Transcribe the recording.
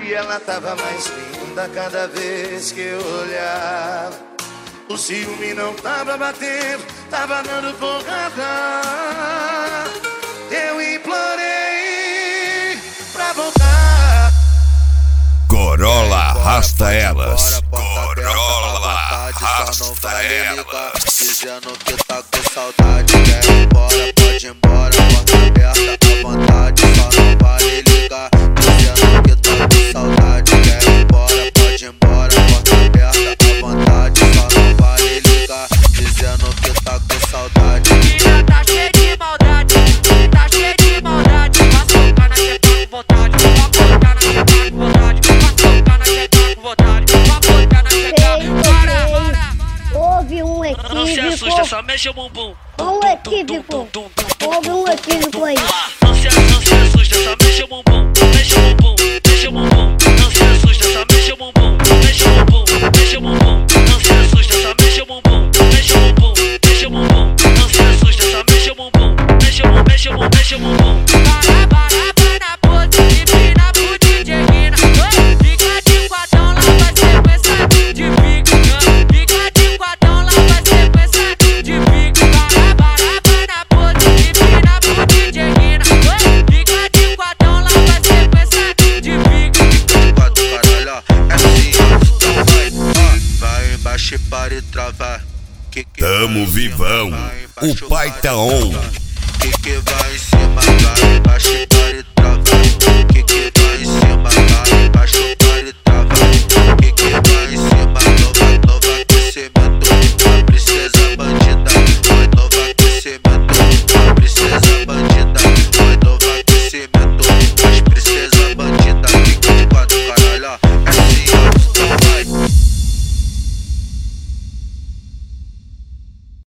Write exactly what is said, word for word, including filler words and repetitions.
E ela tava mais linda cada vez que eu olhava. O ciúme não tava batendo, tava dando porrada. Eu implorei pra voltar. Corolla arrasta elas. Corolla arrasta elas. Dizendo que tá com saudade, quer ir embora, pode ir embora, porta aberta à vontade, só não vale ligar. Dizendo que tá com saudade, quer ir embora, pode ir embora, porta aberta à vontade, só não vale ligar. Dizendo que tá com saudade. Menina tá cheia de maldade, tá cheia de maldade. Vai socar na teta com vontade, vai colocar na teta com vontade, vai socar na teta com vontade, vai colocar na teta. Para, para. Houve um equívoco. Não se assusta, só mexe o bumbum. Um equívoco. Houve um equívoco aí. Não se, não se assusta, só mexe o bumbum. Mexe o bumbum, mexe o bumbum. Não se assusta, só mexe o bumbum. Mexe o bumbum, mexe o bumbum. Não se assusta, só mexe o bumbum. Mexe o bumbum, mexe o bumbum. Não se assusta, só mexe o bumbum. Mexe o bumbum, mexe o bumbum, mexe o bumbum. Para, para, para na pose, empina pro D J Rina. Fica de quadrão, lá vai sequência de pique. Fica de quadrão, lá vai sequência de pique. Para, para, para na pose, empina pro D J Rina. Fica de quadrão, lá vai sequência de pique. Quatro caralho, é assim, então vai, ó, vai embaixo e para e travar. Que que Tamo vai vivão, em cima, vai o embaixo, pai para tá e on. travar. Que que vai em cima, vai embaixo e para e